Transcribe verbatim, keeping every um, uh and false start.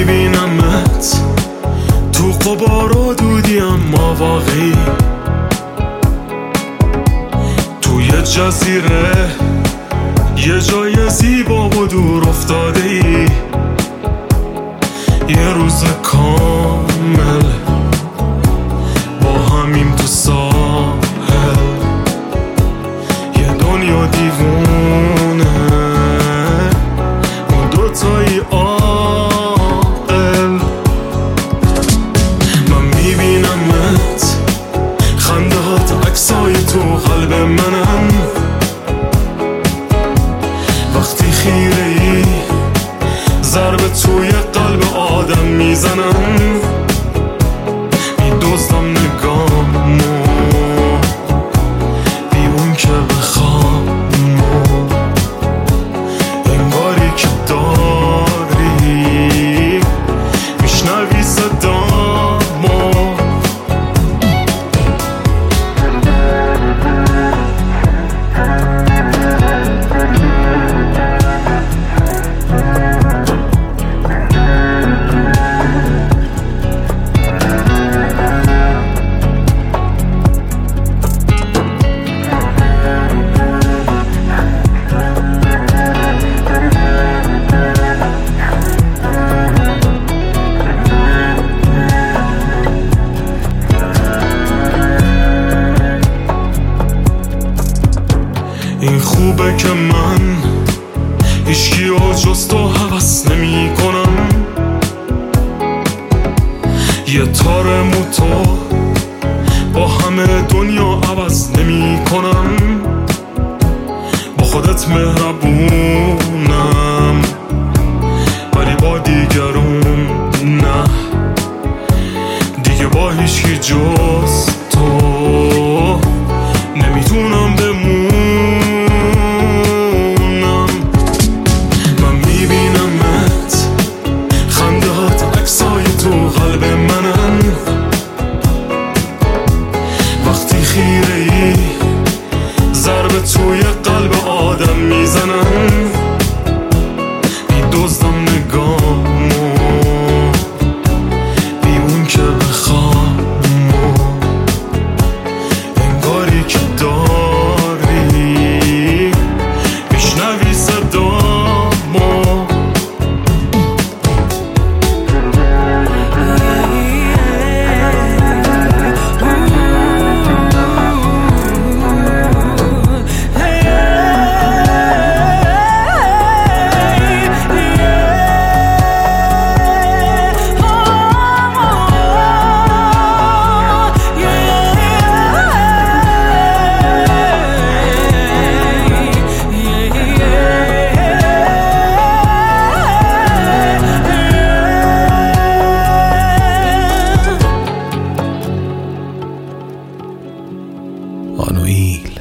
میبینمت تو غبار و دودی اما واقعی، توی جزیره یه جای زیبا و دور افتاده ای. یه روز کامل با همیم تو ساحل، یه دنیا دیوونه ما دوتایی عاقل. من میبینمت خنده هات عکسای تو قلب منم، وقتی خیره ای ضربه توی قلب آدم میزنم، میدزدم نگامو بی اون که بخوام، انگاری که داری میشنوی صدامو. این خوبه که من هیچکی و جز تو هوس نمی کنم، یه تار موتو با همه دنیا عوض نمی کنم. با خودت مهربونم ولی با دیگرون نه، دیگه با هیچکی جز تو نمیتونم بمونم. قلب منن وقتی خیره ای ضربه توی قلب آدم میزنن، میدزدم نگامو بی اون که بخوام، انگاری که داری میشنوی صدامو. آنوئیل